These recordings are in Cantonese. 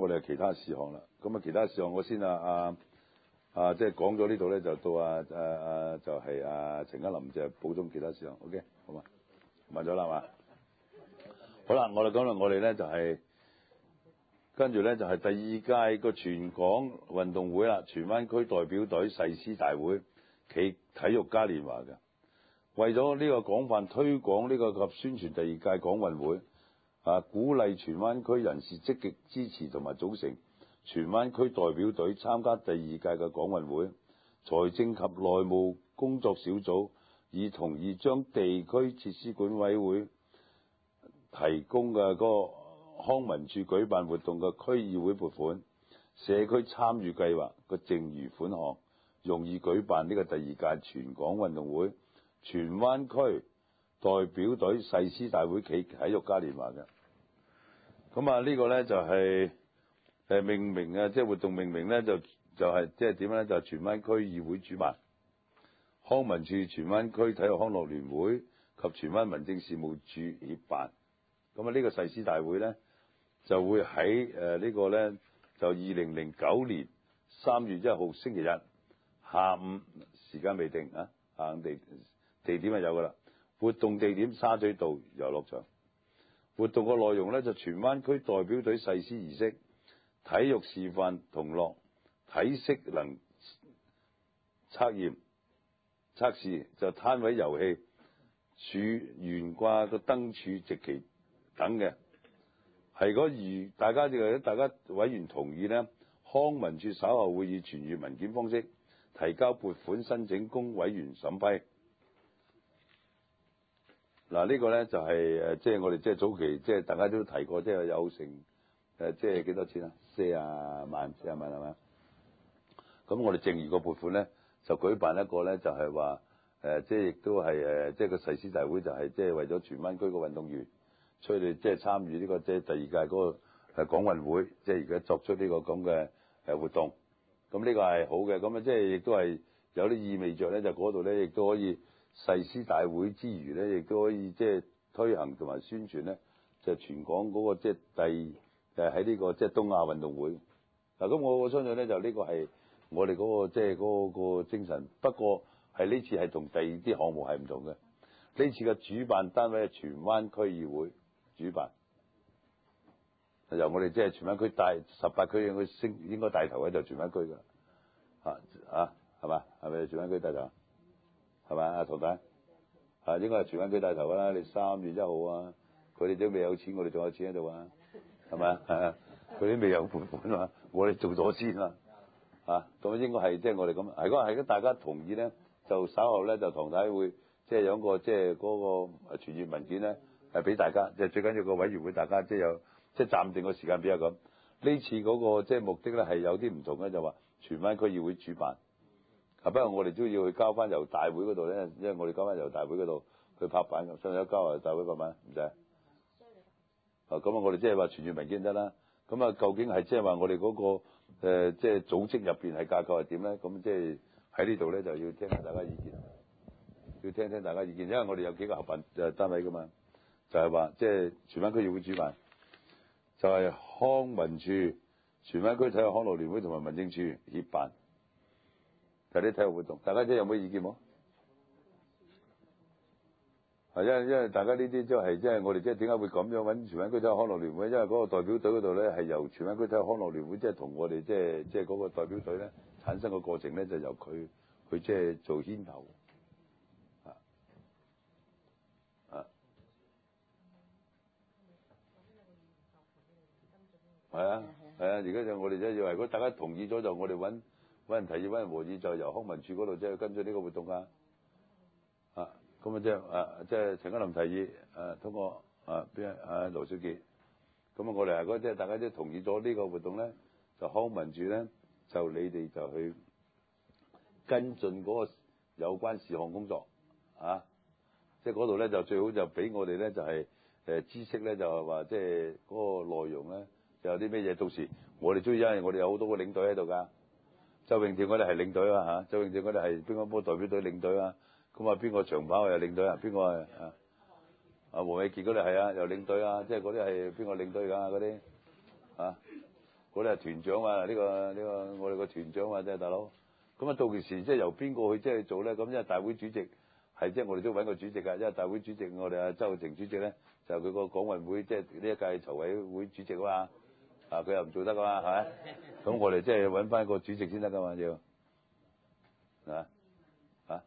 我哋其他事項啦。咁啊，其他事項我先即係講咗呢度咧，就到就係陳家林就補充其他事項。OK， 好嘛？問咗啦嘛？好啦，我哋講啦，我哋咧就係、跟住咧就係、第二屆個全港運動會啦，荃灣區代表隊誓師大會暨體育嘉年華嘅。為咗呢個廣泛推廣呢個及宣傳第二屆港運會，鼓勵荃灣區人士積極支持同埋組成荃灣區代表隊參加第二屆嘅港運會，財政及內務工作小組已同意將地區設施管委會提供嘅嗰個康文署舉辦活動嘅區議會撥款、社區參與計劃嘅剩餘款項，用以舉辦呢個第二屆全港運動會荃灣區代表隊誓師大會暨體育嘉年華嘅。咁呢個咧就係命名即係活動命名咧就係即係點咧？就係荃灣區議會主辦，康文署荃灣區體育康樂聯會及荃灣民政事務處協辦。咁呢個誓師大會咧就會喺呢個咧就2009年3月1號星期日下午，時間未定啊，下午地點係有噶啦。活動地點沙咀道遊樂場。活動嘅內容咧就荃灣區代表隊誓師儀式、體育示範同樂、體適能測試，就攤位遊戲、懸掛個燈柱直旗等嘅。係如大家委員同意呢，康文署稍後會以傳閱文件方式提交撥款申請供委員審批。呢個咧就係即係我哋即係早期即係大家都提過，即係有成即係幾多錢啊？40萬係嘛？咁我哋剩餘個撥款咧就舉辦一個咧就係話即係亦都係即係個誓師大會，就係即係為咗荃灣區個運動員出去即係參與呢個即係第二屆嗰個港運會，即係而家作出呢個咁嘅活動。咁呢個係好嘅，咁即係亦都係有啲意味着咧，就嗰度咧亦都可以誓師大會之餘咧，亦都可以即係推行同埋宣傳咧，就全港嗰個即係喺呢個即係東亞運動會。咁我相信咧就呢個係我哋嗰個即係嗰個精神。不過係呢次係同第二啲項目係唔同嘅。呢次嘅主辦單位係荃灣區議會主辦，由我哋即係荃灣區18區應該帶頭嘅就荃灣區㗎，係嘛？係咪荃灣區帶頭？係咪啊，唐太？應該係荃灣區帶頭啦。你3月1號啊，佢哋都未有錢，我哋仲有錢喺度啊，係咪啊？佢哋未有撥款啊，我哋做咗先啊。咁應該係即係我哋咁。係大家同意咧，就稍後咧就唐太會即係有個即係嗰個傳閱文件咧，係俾大家。即係最緊要個委員會大家即係有即係暫定個時間表咁。呢次嗰個即係目的咧係有啲唔同嘅，就話荃灣區議會主辦。不過我哋都要去交翻由大會嗰度咧，因為我哋交翻由大會嗰度去拍板咁，所以交由大會拍板唔使。咁我哋即係話傳閱文件得啦。咁究竟係即係話我哋嗰個即係組織入邊係架構係點咧？咁即係喺呢度咧就要聽下大家意見，要聽聽大家意見，因為我哋有幾個合辦單位噶嘛，就係話即係荃灣區議會主辦，就係康文署、荃灣區體育康樂聯會同埋民政處協辦。就啲體育活動，大家即係有冇意見冇？因為大家呢啲即係即係我哋即係點解會咁樣揾荃灣區體育康樂聯會？因為嗰個代表隊嗰度咧係由荃灣區體育康樂聯會即係同我哋即係嗰個代表隊咧產生個過程咧，就由佢即係做牽頭。係啊，而家就我哋即係以為如果大家同意咗，就我哋揾人提議，揾人和議，就由康文署嗰度即係跟進呢個活動啊。咁即係陳家林提議通過邊盧少傑。咁我哋如果即係大家都同意咗呢個活動咧，就康文署咧就你哋就去跟進嗰個有關事項工作即係嗰度咧就最好就俾我哋咧就係知識咧就係話即係嗰個內容咧就有啲咩嘢，到時我哋中意，因為我哋有好多個領隊喺度㗎。周永跳我哋係領隊啊，周永跳我哋係乒乓波代表隊領隊啊。咁邊個長跑又領隊啊？邊個係黃偉傑嗰啲係又領隊啊？即係嗰啲係邊個領隊㗎？嗰啲嗰啲係團長啊，呢個我哋個團長啊，即係大佬。咁啊，到其時即係由邊個去即係做咧？咁因為大會主席係即係我哋都揾個主席㗎，因為大會主席我哋阿周浩霆主席咧就佢個港運會即係呢一屆籌委會主席啊嘛，啊佢又唔做得㗎嘛，係咪？咁我哋即係揾翻個主席先得㗎嘛要，啊啊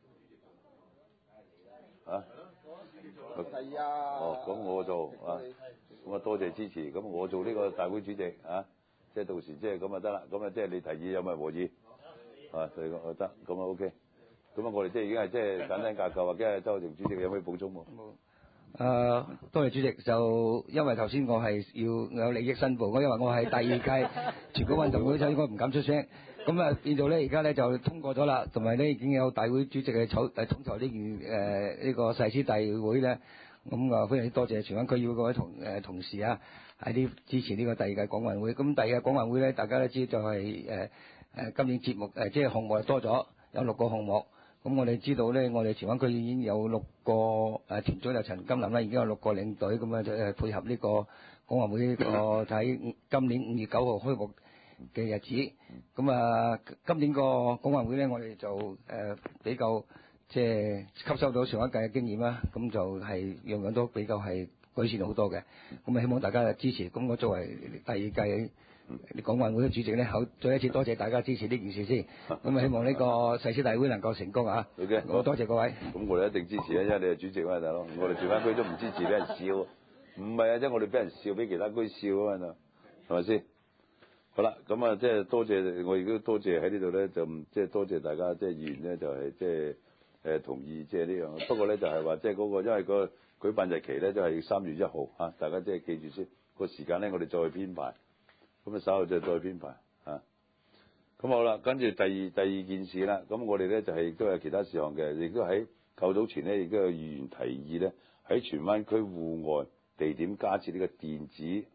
啊！ 係啊。 哦，咁我做啊，咁啊多謝支持，咁我做呢個大會主席啊，即係到時即係咁啊得啦，咁啊即係你提議有咪和議？啊，對個得，咁啊 OK，咁啊我哋即係已經係即係簡單架構，或者係周浩霆主席有咩補充冇？ 多謝主席。就因為頭先我係要有利益申報，因為我係第二屆全國運動會，所以我唔敢出聲。咁啊變到咧，而家咧就通過咗啦，同埋咧已經有大會主席嘅統籌呢件呢個誓師大會咧。咁啊非常之多謝荃灣區議會各位同事啊，喺啲支持呢個第二屆港運會。咁第二屆港運會咧，大家都知道就係今年節目即係項目多咗，有6個項目。咁我哋知道咧，我哋荃灣區已經有6個團長，就陳金林啦，已經有6個領隊咁啊，就配合呢個港運會呢個喺今年5月9號開幕嘅日子。咁啊，今年個港運會咧，我哋就比較即係吸收到上一屆嘅經驗啦，咁就係樣樣都比較係改善好多嘅。咁啊，希望大家支持。咁我作為第二屆港運會嘅主席咧，好再一次多謝大家支持呢件事先。咁啊，希望呢個誓師大會能夠成功啊！ 好嘅， 我多謝各位。 咁我哋一定支持啊，因為你係主席啊，大佬。我哋荃灣區都唔支持俾人笑，唔係啊，即係我哋俾人笑，俾其他區笑啊嘛，係咪先？好啦，咁啊，即係多謝我亦都多謝喺呢度咧，就即係多謝大家即係議員咧，就係即係同意即係呢樣。不過咧就係話即係嗰個，因為個舉辦日期咧就係3月1號啊，大家即係記住先。個時間咧我哋再編排。咁啊稍後再編排啊。咁好啦，跟住第二件事啦。咁我哋咧就係亦都有其他事項嘅，亦都喺較早前咧亦都有議員提議咧，喺荃灣區戶外地點加設呢個電子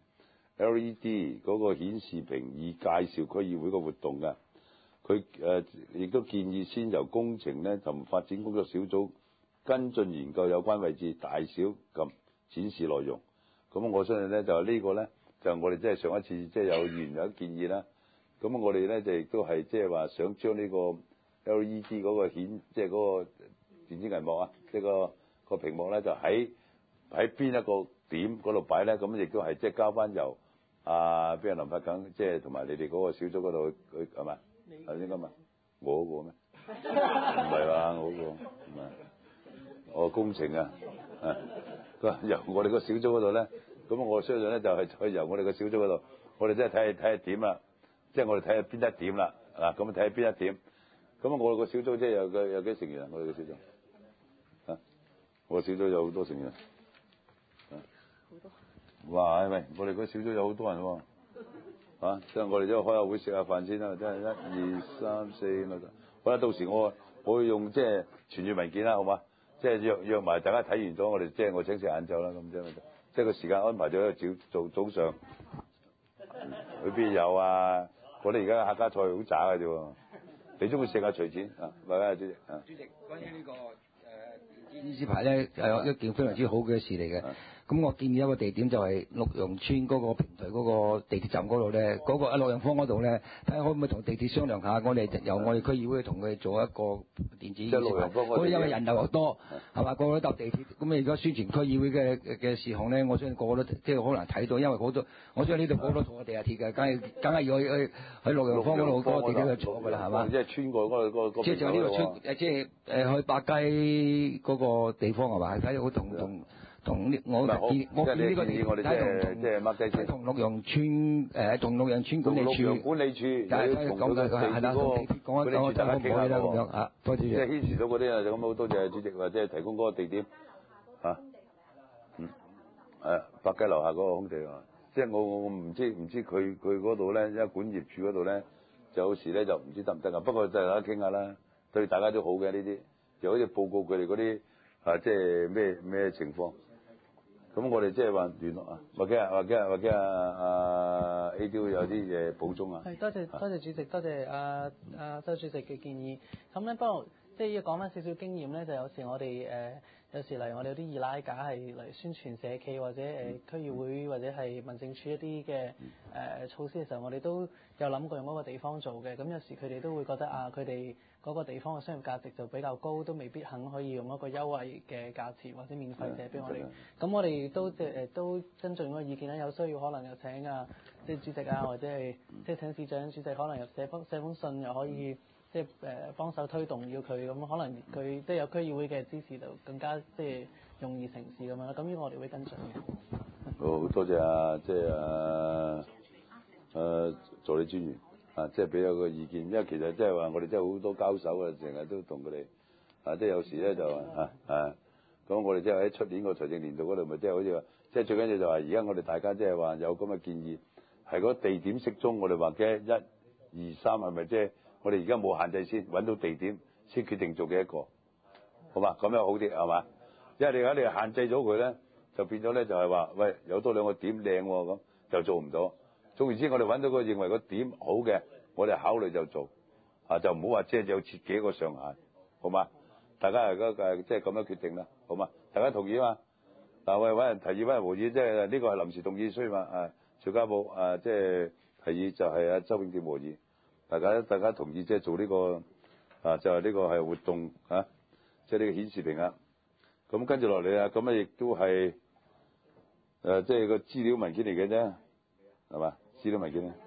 LED 嗰個顯示屏，以介紹區議會個活動嘅。佢亦都建議先由工程咧同發展工作小組跟進研究有關位置大小及展示內容。咁我相信咧就呢個咧。就我哋即係上一次即係有議員有建議啦，咁我哋咧就亦都係即係話想將呢個 LED 嗰個即係嗰個電子銀幕啊，即係個屏幕咧就喺邊一個點嗰度擺咧，咁亦都係即係交翻由邊個林發緊，即係同埋你哋嗰個小組嗰度去係咪？頭先今日我嗰個咩？唔係話我嗰個唔係，我工程啊，佢話由我哋個小組嗰度咧。咁我相信咧就係再由我哋個小組嗰度，我哋真係睇下點啦，即係我哋睇下邊一點啦，嗱咁睇下邊一點。咁我哋個小組即係有幾成員啊？我哋個小組我小組有好多成員好多。哇！喂，我哋個小組有好多人喎，即係我哋都開下會食下飯先啦，即係1、2、3、4咁啊。好啦，到時我會用即係傳閱文件啦，好嘛？即係約埋大家睇完咗，我哋即係我請食晏晝啦，咁啫。即係個時間安排咗早上，佢邊有啊？我哋而家客家菜好渣嘅啫喎，你中意食下隨錢啊？唔該，主席啊。 主席，關於呢個電子牌咧，係一件非常之好嘅事嚟嘅。咁我建議一個地點就係綠楊村嗰個平台嗰個地鐵站嗰度咧，嗰個綠楊坊嗰度咧，睇下可唔可以同地鐵商量下，我哋由我哋區議會同佢做一個電子。即係綠楊坊嗰度。 因為人流又多，係嘛？個個都搭地鐵，咁你而家宣傳區議會嘅事項咧，我相信個個都即係好難睇到，因為好多，我相信呢度好多坐地下鐵嘅，梗係要去綠楊坊嗰度嗰個地鐵去坐㗎啦，係嘛？ 即係穿過嗰個。 即係就呢個村，即係去百佳嗰個地方係嘛？睇到同我建議呢個地點， 我哋即係乜雞先？ 同綠楊村同綠楊村管理處， 綠楊管理處， 講嘅係啦，講一講可唔可以啦咁樣啊？多謝。 即係牽涉到嗰啲啊，就咁好多謝主席或者係提供嗰個地點啊，百佳樓下嗰個空地啊，即係我唔知佢嗰度咧，因為管業處嗰度咧，就有時咧就唔知得唔得啊。不過就大家傾下啦，對大家都好嘅呢啲，就好似報告佢哋嗰啲即係咩情況。咁我哋即係話聯絡啊，或者AD 有啲嘢補充啊。 係，多謝主席，多謝周主席嘅建議。咁咧，不過即係要講翻少少經驗咧，就有時我哋有時例如我哋有啲二拉架係嚟宣傳社企或者區議會或者係民政處一啲嘅措施嘅時候，我哋都有諗過用嗰個地方做嘅。咁有時佢哋都會覺得佢哋嗰個地方嘅商業價值就比較高，都未必肯可以用一個優惠嘅價錢或者免費借俾我哋。咁我哋都都跟進嗰個意見啦，有需要可能又請即係主席或者係即係請市長主席可能又寫封信又可以。即係幫手推動要佢咁，可能佢即係有區議會嘅支持，就更加即係容易成事咁樣啦。咁呢個我哋會跟進嘅。 好多謝即係助理專員即係俾咗個意見，因為其實即係話我哋真係好多交手啊，成日都同佢哋即係有時咧就咁我哋即係喺出年個財政年度嗰度咪即係好似話，即係最緊要就話而家我哋大家即係話有咁嘅建議，係嗰地點適中，我哋話嘅1、2、3係咪即係？我哋而家冇限制先，揾到地點先決定做幾多個，好嘛？咁樣好啲係嘛？因為你而家限制咗佢咧，就變咗咧就係話，喂有多2個點靚喎，咁就做唔到。總言之，我哋揾到個認為個點好嘅，我哋考慮就做，就唔好話即係有設幾個上限，好嘛？大家而家即係咁樣決定啦，好嘛？大家同意嘛？嗱，我哋揾人提議，揾人和議，即係呢個係臨時動議，所以嘛邵家寶即係提議就係周永健和議。大家同意即係做呢個就係呢個係活動即係呢個顯示屏咁跟住落嚟咁亦都係即係個資料文件嚟嘅啫，係嘛？資料文件咧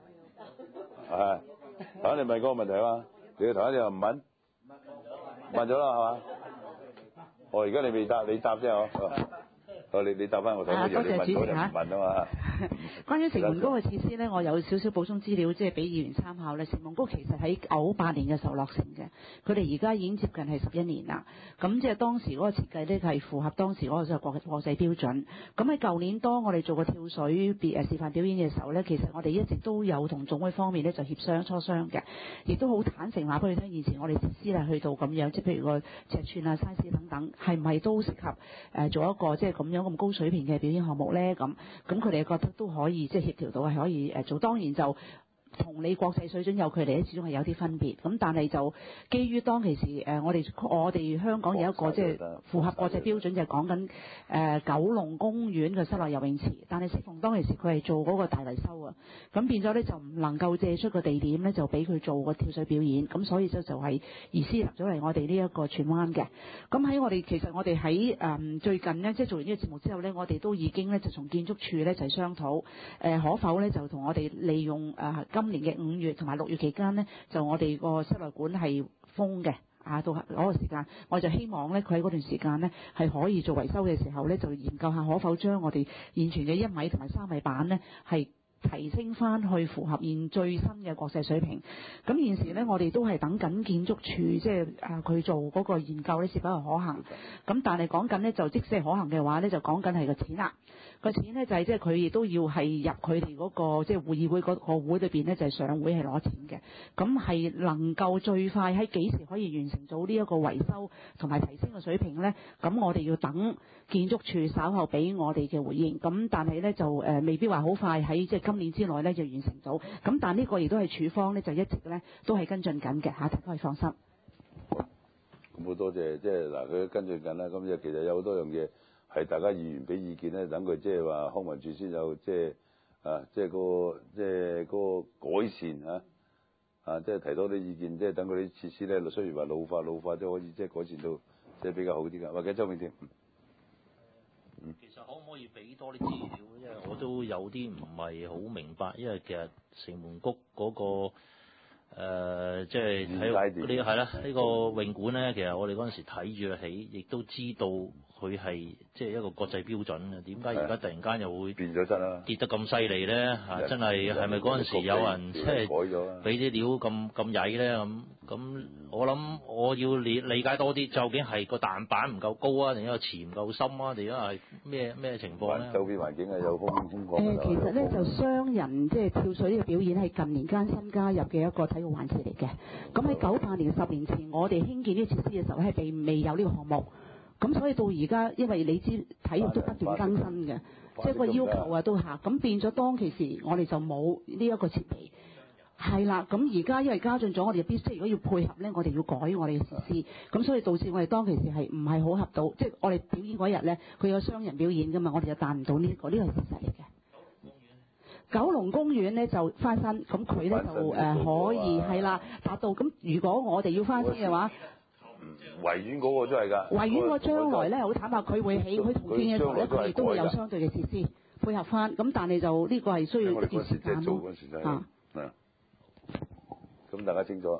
頭先你問嗰個問題嘛？你頭先你又唔問咗啦係嘛？而家你未答，你答啫你答翻我睇，我以為你問咗就唔問啊嘛。 關於城門高嘅設施呢，我有少少補充資料，即係俾議員參考咧。城門高其實喺98年嘅時候落成嘅，佢哋而家已經接近係11年啦。咁即係當時嗰個設計呢，係符合當時嗰個國際標準。咁喺舊年當我哋做個跳水示範表演嘅時候呢，其實我哋一直都有同總會方面呢就協商磋商嘅，亦都好坦誠話俾佢聽，現時我哋設施係去到咁樣，即係譬如個尺寸size 等等，係唔係都適合做一個即係咁樣咁高水平嘅表演項目呢？咁佢哋覺得都可以即係協調到係可以做，當然就同你國際水準有距離咧，始終係有啲分別。咁但係就基於當其時我哋香港有一個即係符合國際標準，就係講緊九龍公園嘅室內游泳池。但係適逢當其時佢係做嗰個大維修啊，咁變咗咧就唔能夠借出個地點咧，就俾佢做個跳水表演。咁所以就係移師入咗嚟我哋呢一個荃灣嘅。咁喺其實我哋喺最近呢，即係做完呢個節目之後咧，我哋都已經咧就從建築署咧就係商討可否咧就同我哋利用今年嘅5月同埋6月期間呢，就我哋個室內館係封嘅到嗰個時間，我就希望呢，佢喺嗰段時間呢，係可以做維修嘅時候呢，就研究下可否將我哋現存嘅1米同埋3米板呢，係提升翻去符合現最新嘅國際水平。咁現時呢，我哋都係等緊建築署即係佢做嗰個研究呢，是否係可行。咁但係講緊呢，就即使係可行嘅話呢，就講緊係個錢啦。個錢呢，就係即係佢亦都要係入佢哋嗰個即係會議會嗰個會裏邊呢，就係上會係攞錢嘅。咁係能夠最快喺幾時可以完成到呢一個維修同埋提升嘅水平呢？咁我哋要等建築署稍後俾我哋嘅回應。咁但係呢，就未必話好快喺即係今年之內呢就完成到。咁但呢個亦都係署方呢，就一直呢都係跟進緊嘅大家可以放心。 咁好多謝，即係嗱佢跟進緊啦。咁就其實有好多樣嘢係大家議員俾意見咧，等佢即係話康文署先有即係即係嗰個改善即係提多啲意見，即係等佢啲設施咧，雖然話老化都可以即係改善到即係比較好啲㗎。或者周永添， 其實可唔可以俾多啲資料？因為我都有啲唔係好明白，因為其實城門谷嗰個即係喺呢係啦，呢個泳館咧，其實我哋嗰陣時睇住起，亦都知道佢係即係一個國際標準嘅。點解而家突然間又會變咗質啦？跌得咁犀利咧嚇！真係係咪嗰陣時有人即係俾啲料咁曳咧？咁我諗我要理解多啲，究竟係個彈板唔夠高啊，定係個池唔夠深啊，定係咩情況咧？ 周邊環境有空曠其實咧就雙人即係跳水呢個表演係近年間新加入嘅一個體育環節嚟嘅。咁喺98年10年前，我哋興建呢個設施嘅時候係未有呢個項目。咁所以到而家，因為你知體育都不斷更新嘅，即係個要求都下，咁變咗當其時我哋就冇呢一個設備。 係啦，咁而家因為加進咗，我哋必須如果要配合咧，我哋要改我哋嘅設施，咁所以導致我哋當其時係唔係好合到，即係我哋表演嗰日咧，佢有雙人表演㗎嘛，我哋就達唔到呢個，呢個係事實嚟嘅。九龍公園咧就翻新，咁佢咧就可以係啦達到。咁如果我哋要翻新嘅話， 維園嗰個都係㗎。 維園嗰個將來咧好坦白，佢會起佢重建嘅時候咧，佢亦都會有相對嘅設施配合翻。咁但係就呢個係需要一段時間咯。 咁大家清楚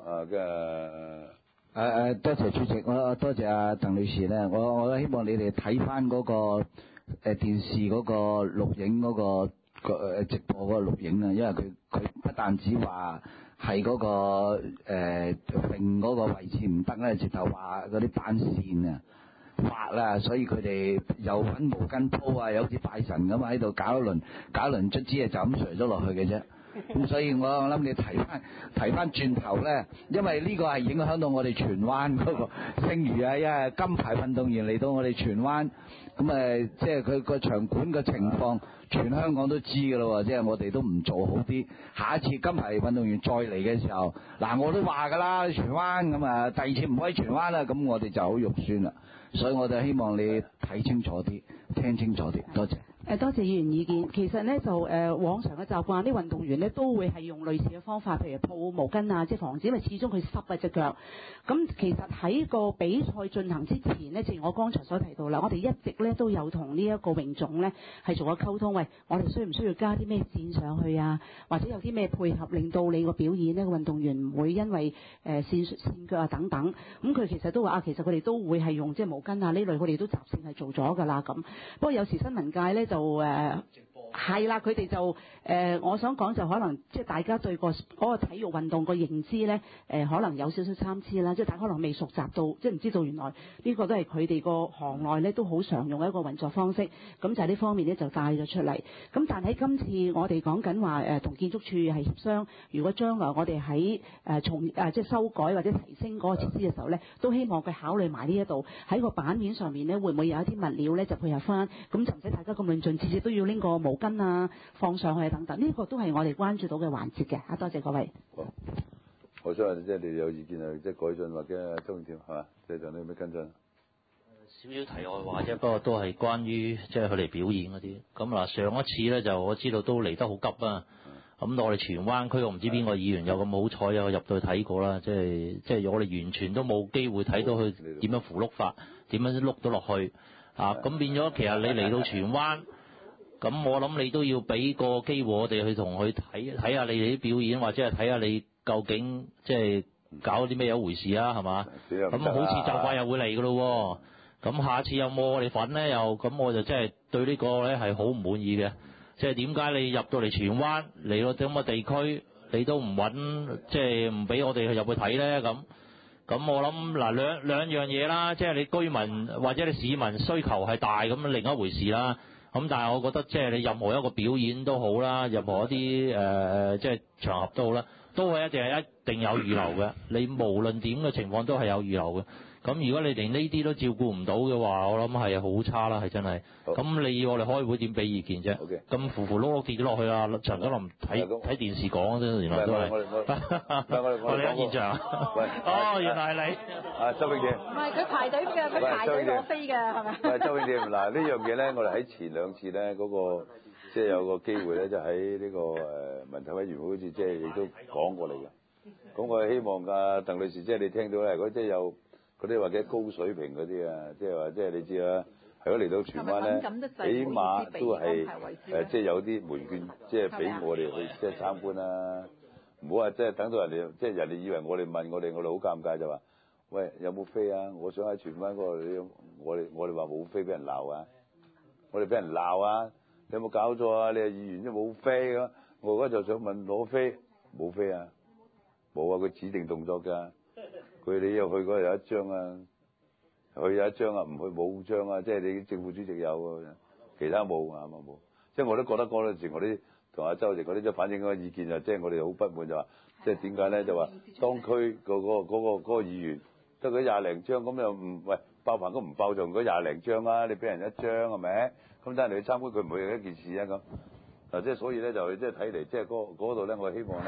多謝主席，我多謝阿鄧女士咧，我都希望你哋睇翻嗰個電視嗰個錄影嗰個直播嗰個錄影啊，因為佢不但止話係嗰個揈嗰個位置唔得咧，直頭話嗰啲板線啊滑啦，所以佢哋又揾毛巾鋪啊，有好似拜神咁喺度搞一輪卒之啊，就咁垂咗落去嘅啫。咁所以我諗你提翻轉頭咧，因為呢個係影響到我哋荃灣嗰個聲譽啊，因為金牌運動員嚟到我哋荃灣，咁即係佢個場館嘅情況，全香港都知㗎啦喎，即係我哋都唔做好啲，下一次金牌運動員再嚟嘅時候，嗱我都話㗎啦，荃灣咁啊，第二次唔可以荃灣啦，咁我哋就好肉酸啦，所以我就希望你睇清楚啲，聽清楚啲，多謝。 多謝議員意見。其實咧就往常嘅習慣，啲運動員咧都會係用類似嘅方法，譬如抱毛巾啊，即係防止，因為始終佢濕啊隻腳。咁其實喺個比賽進行之前咧，正如我剛才所提到啦，我哋一直咧都有同呢一個泳總咧係做咗溝通，喂，我哋需唔需要加啲咩線上去啊？或者有啲咩配合，令到你個表演呢個運動員唔會因為線腳啊等等。咁佢其實都話其實佢哋都會係用即係毛巾啊呢類，佢哋都習性係做咗㗎啦咁。不過有時新聞界咧就係啦，佢哋就我想講就可能即係大家對嗰個體育運動個認知咧可能有少少參差啦，即係大家可能未熟習到，即係唔知道原來呢個都係佢哋個行內咧都好常用嘅一個運作方式，咁就係呢方面咧就帶咗出嚟。咁但係今次我哋講緊話同建築署係協商，如果將來我哋喺即係修改或者提升嗰個設施嘅時候咧，都希望佢考慮埋呢一度喺個版面上面咧，會唔會有一啲物料咧就配合翻，咁就唔使大家咁論盡，次次都要拎個毛巾啊放上去等等，呢個都係我哋關注到嘅環節嘅。多謝各位。 好，我想話即係你哋有意見啊，即係改進或者周永添係嘛？即係就你有咩跟進？ 少少題外話啫，不過都係關於即係佢哋表演嗰啲。咁嗱，上一次咧就我知道都嚟得好急啊。咁我哋荃灣區我唔知邊個議員有咁好彩有入到去睇過啦，即係我哋完全都冇機會睇到佢點樣扶碌法，點樣碌到落去啊！咁變咗其實你嚟到荃灣，咁我諗你都要俾個機會我哋去同佢睇下你哋啲表演，或者係睇下你究竟即係搞啲咩一回事啊？係嘛？咁好似就快又會嚟㗎咯喎！咁下次有冇我哋份咧？又咁我就真係對呢個咧係好唔滿意嘅。即係點解你入到嚟荃灣嚟到咁嘅地區，你都唔揾，即係唔俾我哋入去睇咧？咁我諗嗱兩樣嘢啦，即係你居民或者你市民需求係大咁另一回事啦。咁但係我覺得即係你任何一個表演都好啦，任何一啲即係場合都好啦，都係一定有預留嘅。你無論點嘅情況都係有預留嘅。咁如果你連呢啲都照顧唔到嘅話，我諗係好差啦，係真係。咁你要我哋開會點俾意見啫？咁扶扶碌碌跌咗落去啊！陳德霖睇電視講啫，原來都係。我哋喺現場。哦，原來係你。 周永添。 唔係佢排隊嘅，佢排隊攞飛嘅係咪？ 喂，周永添，嗱呢樣嘢咧，我哋喺前兩次咧嗰個即係有個機會咧，就喺呢個文體委員會好似即係亦都講過嚟嘅。咁我希望鄧女士即係你聽到咧，如果即係有嗰啲或者高水平嗰啲啊，即係話即係你知啦，如果嚟到荃灣咧，起碼都係即係有啲門券，即係俾我哋去即係參觀啦。唔好話即係等到人哋即係人哋以為我哋問我哋好尷尬就話，喂有冇飛啊？我想喺荃灣嗰度，我哋話冇飛俾人鬧啊！我哋俾人鬧啊！你有冇搞錯啊？你係議員都冇飛啊！我而家就想問攞飛，冇飛啊！冇啊！佢指定動作㗎。佢你又去嗰日有一張啊，去有一張啊，唔去冇張啊，即係你政府主席有啊，其他冇啊冇。即係我都覺得嗰陣時我啲同阿周直嗰啲即係反映嗰個意見就即係我哋好不滿就話，即係點解咧就話當區嗰個議員得佢廿零張咁又唔喂爆棚都唔爆就嗰廿零張啊，你俾人一張係咪？咁但係你去參觀佢唔會有一件事啊咁。嗱即係所以咧就即係睇嚟即係嗰度咧，我希望咧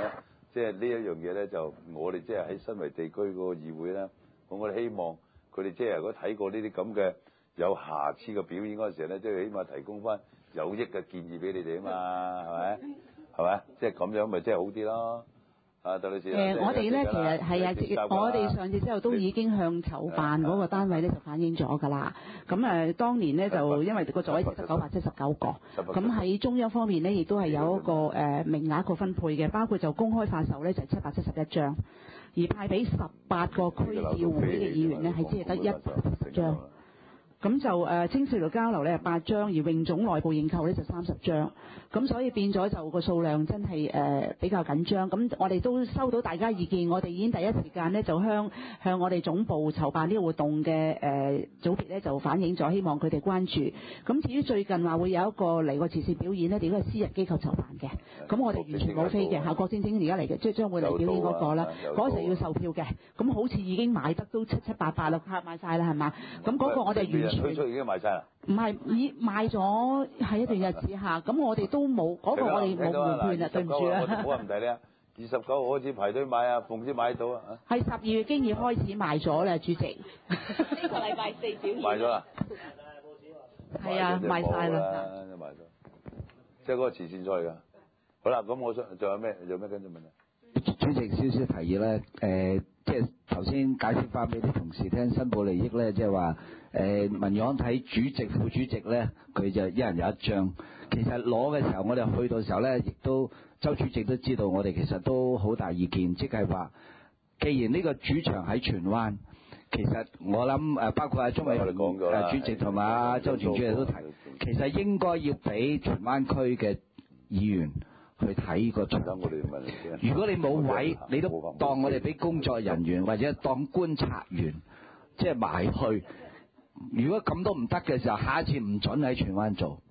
即係呢一樣嘢咧，就我哋即係喺身為地區個議會咧，我哋希望佢哋即係如果睇過呢啲咁嘅有瑕疵嘅表演嗰陣時咧，即係起碼提供翻有益嘅建議俾你哋啊嘛，係咪？係咪？即係咁樣咪即係好啲咯。啊，鄧女士。 我哋咧其實係啊，我哋上次之後都已經向籌辦嗰個單位咧就反映咗㗎啦。咁當年咧就因為個座位只得979個，咁喺中央方面咧亦都係有一個名額個分配嘅，包括就公開發售咧就係771張，而派俾18個區議會嘅議員咧係只係得110張。咁就青少年交流咧8張，而泳總內部認購咧就30張，咁所以變咗就個數量真係比較緊張。咁我哋都收到大家意見，我哋已經第一時間咧就向我哋總部籌辦呢個活動嘅組別咧就反映咗，希望佢哋關注。咁至於最近話會有一個嚟個慈善表演咧，亦都係私人機構籌辦嘅，咁我哋完全冇飛嘅。郭晶晶而家嚟嘅，即係將會嚟表演嗰個啦，嗰時要售票嘅，咁好似已經買得都7、7、8、8啦，買晒啦係嘛？咁嗰個我哋完推出已經賣晒啦。 唔係，已賣咗係一段日子下，咁我哋都冇嗰個我哋冇門券啊，對唔住啦。 我唔提你啊，29號開始排隊買啊，逢先買到啊。 係12月經已開始賣咗啦，主席。 呢個禮拜4表演。 賣咗啦。 係啊，賣晒啦。 賣咗。即係嗰個慈善賽㗎。好啦，咁我想仲有咩跟住問啊？ 主席少少提議咧，即係頭先解釋翻俾啲同事聽，申報利益咧，即係話民主睇主席、副主席咧，佢就一人有一張。其實攞嘅時候，我哋去到時候咧，亦都周主席都知道，我哋其實都好大意見，即係話，既然呢個主場喺荃灣，其實我諗包括阿鍾偉雄主席同埋阿周全主席都提，其實應該要俾荃灣區嘅議員去睇個場。如果你冇位，你都當我哋俾工作人員或者當觀察員，即係埋去。如果咁都唔得嘅時候，下一次唔準喺荃灣做。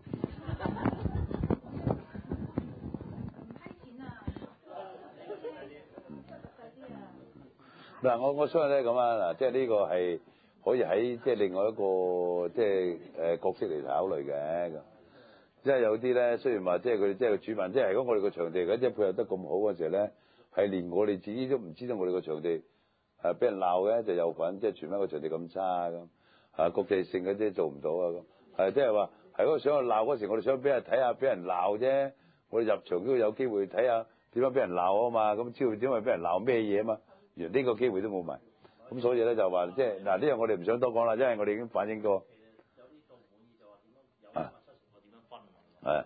嗱，我相信咧咁啊，嗱，即係呢個係可以喺即係另外一個即係角色嚟考慮嘅。即係有啲咧，雖然話即係佢哋即係主辦，即係如果我哋個場地即係配合得咁好嘅時候咧，係連我哋自己都唔知道我哋個場地俾人鬧嘅就有份，即係荃灣個場地咁差咁國際性嘅即係做唔到啊咁，即係話係嗰個想去鬧嗰時，我哋想俾人睇下俾人鬧啫，我哋入場都有機會睇下點樣俾人鬧啊嘛，咁知道點解俾人鬧咩嘢啊嘛，原來呢個機會都冇埋，咁所以咧就話即係嗱呢樣我哋唔想多講啦，因為我哋已經反映過。係，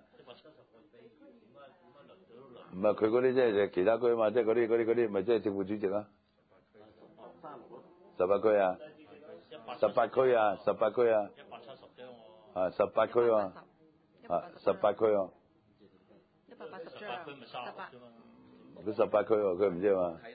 唔係佢嗰啲即係其他區啊嘛，即係嗰啲咪即係政府主席啦。18區啊，18區啊，18區啊。18區喎，18區喎。 180張。 佢18區喎，佢唔知啊嘛。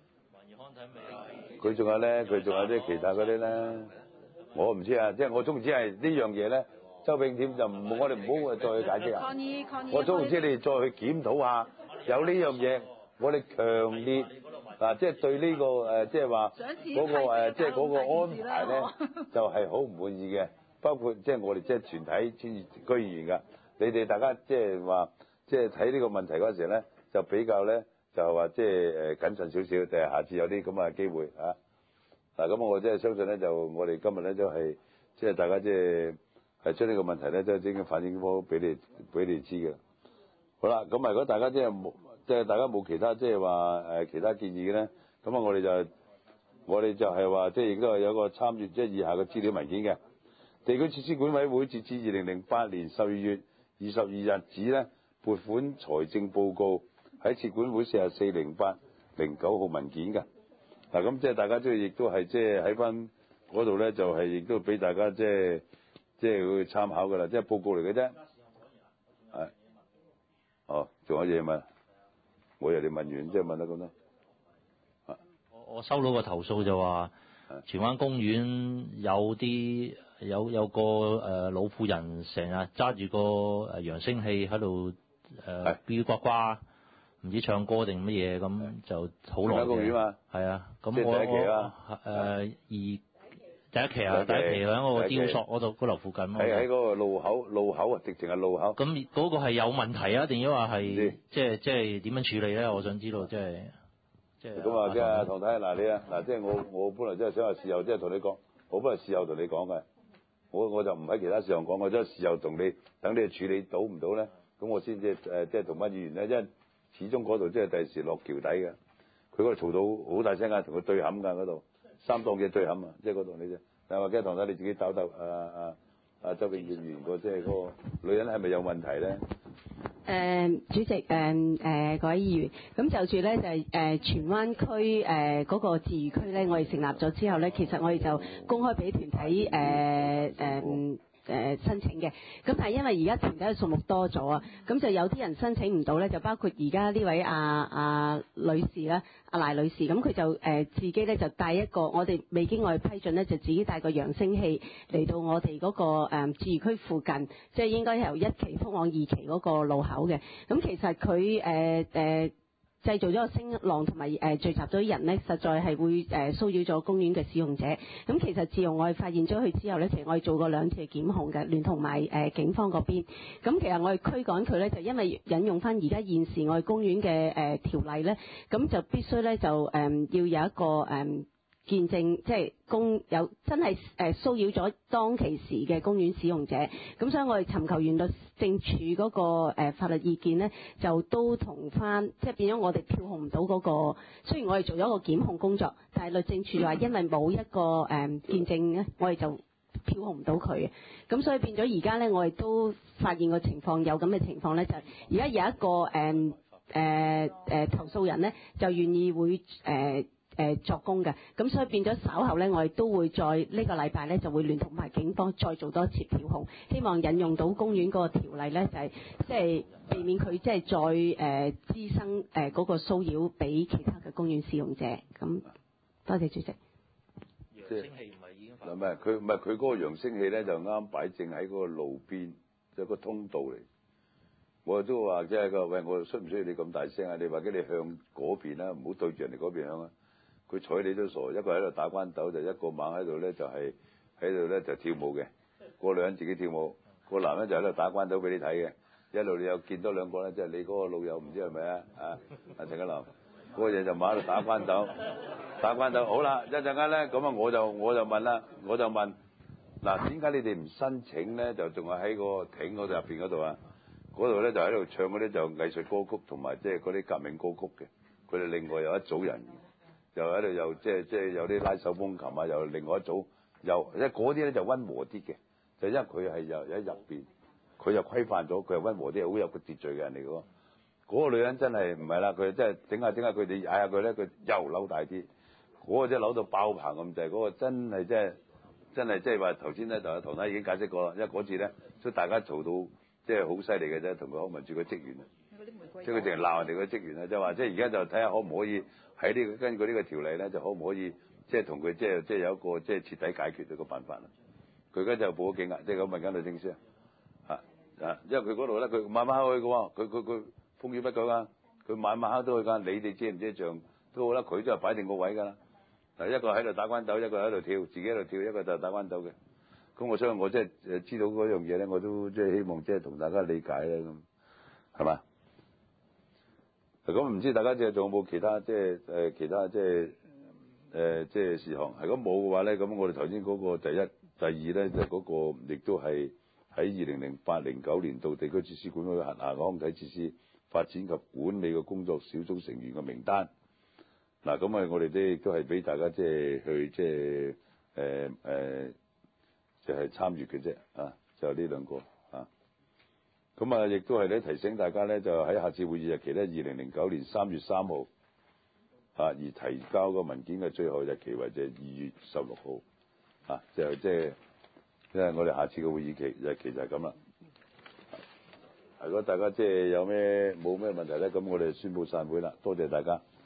佢仲有咧，佢仲有啲其他嗰啲咧，我唔知啊，即係我總之係呢樣嘢咧。周永添就唔，我哋唔好再去解釋啊！我總之你哋再去檢討下，有呢樣嘢，我哋強烈即係對呢個即係話嗰個即係嗰個安排咧，就係好唔滿意嘅。包括即係我哋即係全體區議員㗎，你哋大家即係話即係睇呢個問題嗰陣時咧，就比較咧就係話即係謹慎少少，就係下次有啲咁嘅機會啊！嗱，咁我即係相信咧，就我哋今日咧都係即係大家即係。係將呢個問題咧，都已經反映咗俾你知嘅。好啦，咁如果大家即係大家冇其他即係話其他建議嘅咧，咁啊我哋就係話即係亦都係有個參閱即係以下嘅資料文件嘅。地區設施管委會截至2008年12月22日止咧，撥款財政報告喺設管會440809號文件嘅。嗱，咁即係大家都亦都係即係喺翻嗰度咧，就係亦都俾大家即係去參考㗎啦，即係報告嚟嘅啫。係。哦，仲有嘢問？我由你問完，即係問得咁多。 我收到個投訴就話，荃灣公園有個老婦人成日揸住個揚聲器喺度嗶呱呱，唔知唱歌定乜嘢咁，就好耐嘅。荃灣公園嘛。係啊，咁我第一期啊，第一期喺個雕塑嗰度嗰度附近咯。 喺嗰個路口啊，直情係路口。 咁嗰個係有問題啊，定抑或係即係點樣處理咧？我想知道即係。 咁啊，即係唐太嗱你啊，嗱即係我本來真係想話事後即係同你講，我本來事後同你講嘅，我就唔喺其他事項講，我即係事後同你等你處理到唔到咧，咁我先即係同班議員咧，因為始終嗰度即係第時落橋底嘅，佢嗰度嘈到好大聲啊，同佢對冚㗎嗰度，3檔嘅對冚啊，即係嗰度你啫。但係話嘅唐太你自己找周永健議員個即係嗰個女人係咪有問題咧？ 主席各位議員，咁就住咧就係荃灣區嗰個自娛區咧，我哋成立咗之後咧，其實我哋就公開俾團體申請嘅，咁但係因為而家團體嘅數目多咗啊，咁就有啲人申請唔到咧，就包括而家呢位女士啦，賴女士，咁佢就自己咧就帶一個，我哋未經我哋批准咧，就自己帶個揚聲器嚟到我哋嗰個自娛區附近，即係應該由1期通往2期嗰個路口嘅，咁其實佢製造咗個聲浪同埋聚集咗啲人咧，實在係會騷擾咗公園嘅使用者。咁其實自從我哋發現咗佢之後咧，其實我哋做過2次檢控嘅，聯同埋警方嗰邊。咁其實我哋驅趕佢咧，就因為引用翻而家現時我哋公園嘅條例咧，咁就必須咧就要有一個見證，即係有真係騷擾咗當其時嘅公園使用者，咁所以我哋尋求完律政處嗰個法律意見咧，就都同翻，即係變咗我哋票控唔到嗰個。雖然我哋做咗一個檢控工作，但係律政處就話因為冇一個見證咧，我哋就票控唔到佢嘅。咁所以變咗而家咧，我哋都發現個情況有咁嘅情況咧，就係而家有一個投訴人咧，就願意會作供嘅，咁所以變咗稍後咧，我哋都會在呢個禮拜咧就會聯同埋警方再做多一次票控，希望引用到公園嗰個條例咧，就係即係避免佢即係再滋生嗰個騷擾俾其他嘅公園使用者。咁多謝主席。 揚聲器唔係已經發？ 唔係佢嗰個揚聲器咧就啱擺正喺嗰個路邊，即係個通道嚟。我都話即係喂，我需唔需要你咁大聲啊？你話你向嗰邊啦，唔好對住人哋嗰邊響啊！佢睬你都傻，一個喺度打關鬥，就一個猛喺度咧，就係喺度咧就跳舞嘅。個女人自己跳舞，個男人就喺度打關鬥俾你睇嘅。一路你又見多兩個咧，即係你嗰個老友唔知係咪啊？陳家林嗰個嘢就猛喺度打關鬥，打關鬥。好啦，一陣間咧咁啊，我就問啦，嗱，點解你哋唔申請咧？就仲係喺個艇嗰度入邊嗰度啊？嗰度咧就喺度唱嗰啲就藝術歌曲同埋即係嗰啲革命歌曲嘅。佢哋另外有一組人。又喺度又即係有啲拉手風琴啊，又另外一組又即係嗰啲咧就溫和啲嘅，就因為佢係又喺入邊，佢又規範咗，佢又溫和啲，好有個秩序嘅人嚟嘅喎。嗰個女人真係唔係啦，佢真係整下佢哋嗌下佢咧，佢又扭大啲，嗰個真係扭到爆棚咁滯，嗰個真係即係話頭先咧，就唐太已經解釋過啦，因為嗰次咧，所以大家嘈到即係好犀利嘅啫，同佢康文署嘅職員啊，即係佢淨係鬧人哋嘅職員啊，就話即係而家就睇下可唔可以。喺呢個根據呢個條例咧，就可唔可以即係同佢即係有一個即係徹底解決咗個辦法啦？佢而家就報咗警啊，即係咁問緊律政司啊，因為佢嗰度咧，佢晚晚去嘅喎，佢風雨不改㗎，佢晚晚黑都去㗎。你哋遮唔遮像都好啦，佢都係擺定個位㗎啦。嗱，一個喺度打關鬥，一個喺度跳，自己喺度跳，一個就打關鬥嘅。咁我相信我即係知道嗰樣嘢咧，我都即係希望即係同大家理解咧，咁係嘛？咁唔知大家仲有冇其他即係事項？係咁冇嘅話咧，咁我哋頭先嗰個第一、第二咧就嗰個亦都係喺2008-09年度地區設施管理局轄下康體設施發展及管理嘅工作小組成員嘅名單。嗱，咁啊，我哋都係俾大家即係去即係就係參與嘅啫啊，就呢兩個。咁啊，亦都係咧提醒大家咧，就喺下次會議日期咧，2009年3月3號而提交個文件嘅最後日期為就係2月16號即係因為我哋下次嘅會議日期就係咁啦。如果大家即係有冇咩問題咧，咁我哋宣佈散會啦，多謝大家。